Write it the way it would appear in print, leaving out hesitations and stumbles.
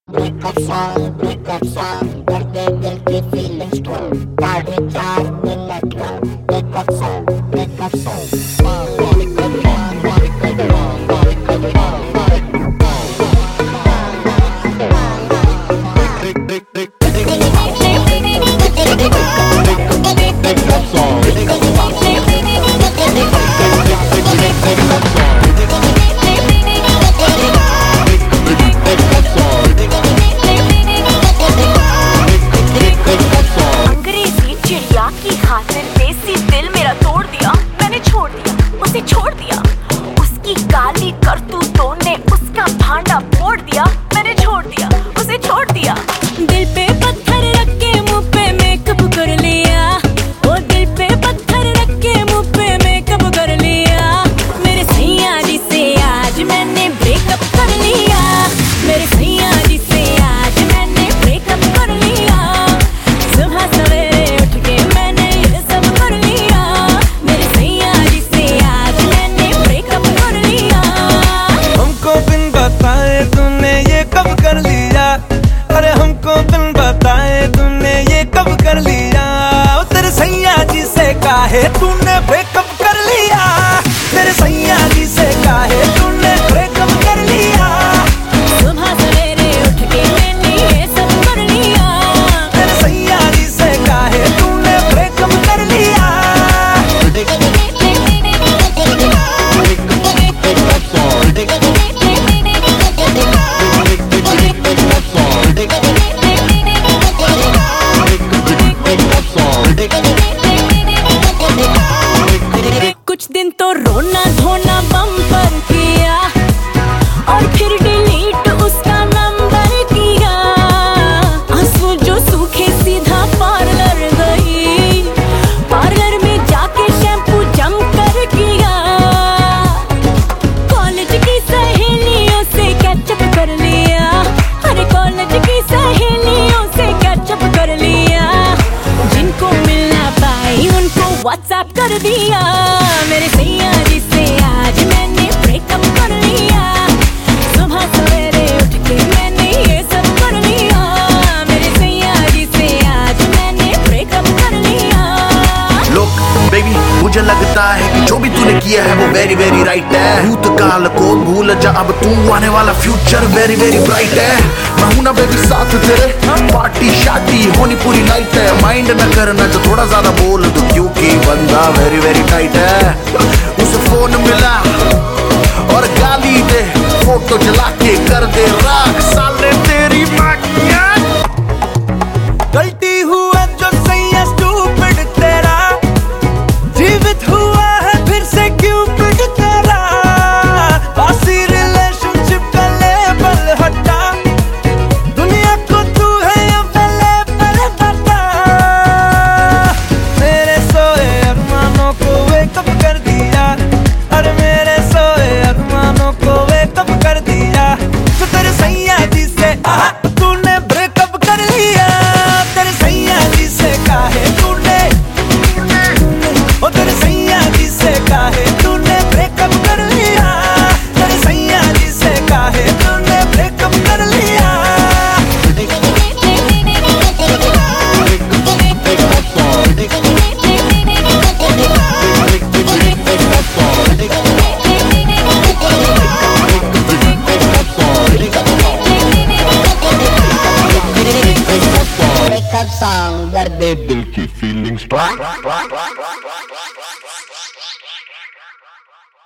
breakup song, दर्द दिल की feelings को, 4:30 मिनट का breakup song, breakup song. छोड़ दिया उसकी गाली करतूतों ने उसका भांडा फोड़ दिया। मैंने छोड़ दिया उसे छोड़ दिया। दिल पे पत्थर रख के मुंह पे मेकअप कर लिया। वो दिल पे पत्थर रख के मुंह पे मेकअप कर लिया। मेरे सैया जी से आज मैंने ब्रेकअप कर लिया। मेरे सैया जी से आज मैंने ब्रेकअप कर लिया। सुबह सवेरे उठ के मैंने ये सब कर लिया। मेरे सैया जी से आज मैंने ब्रेकअप कर लिया। हमको बिन बताए तूने ये कब कर लिया। अरे हमको बिन बताए तूने ये कब कर लिया। तेरे सैया जी से काहे तूने ब्रेकअप कर लिया। तेरे सैया जी से काहे तूने ब्रेकअप कर लिया। सुबह सवेरे उठ के मैंने ये सब कर लिया। तेरे सैया जी से काहे तूने ब्रेकअप कर लिया। कुछ दिन तो रोना धोना बम्पर किया और फिर डिलीट उसका नंबर किया। आंसू जो सूखे सीधा पार्लर गई। पार्लर में जाके शैम्पू जम कर किया। कॉलेज की सहेलियों से कैचअप कर लिया। अरे कॉलेज की सहेलियों से कैचअप कर लिया। जिनको मिलना पाई उनको व्हाट्सएप कर दिया। मेरे सैया जी से आज मैंने ब्रेकअप कर लिया। सुबह सवेरे उठ के मैंने ये सब कर लिया। मेरे सैया जी से आज मैंने ब्रेकअप कर लिया। लोग बेबी मुझे लगता है कि जो भी तूने किया है वो वेरी वेरी राइट है। भूतकाल को भूल जा, अब तू आने वाला फ्यूचर वेरी वेरी ब्राइट है। मैं हूं ना बेबी साथ तेरे, पार्टी शादी होनी पूरी नाइट है। माइंड न करना जो थोड़ा ज्यादा बोल दो, क्योंकि बंदा वेरी वेरी टाइट है। उसे फोन मिला और गाली दे, फोटो जला के कर दे राख साले तेरी माँ की। गलती हुआ जो सैया स्टूपिड तेरा, जीवित हुआ है फिर से क्यूपिड तेरा। बासी रिलेशनशिप का लेबल हटा, दुनिया को तू है अवेलेबल बता। मेरे सोए अरमानों को वेकअप कर दिया। अरे मेरे सोए अरमानों को वेकअप कर दिया। तो तेरे सैया जी से तूने ब्रेकअप कर लिया। तेरे सैया जी से काहे तूने, ओ तेरे सैया जी से काहे तूने ब्रेकअप कर लिया। तेरे सैया जी से काहे तूने ब्रेकअप कर लिया। Breakup song, दर्द दिल की फीलिंग्स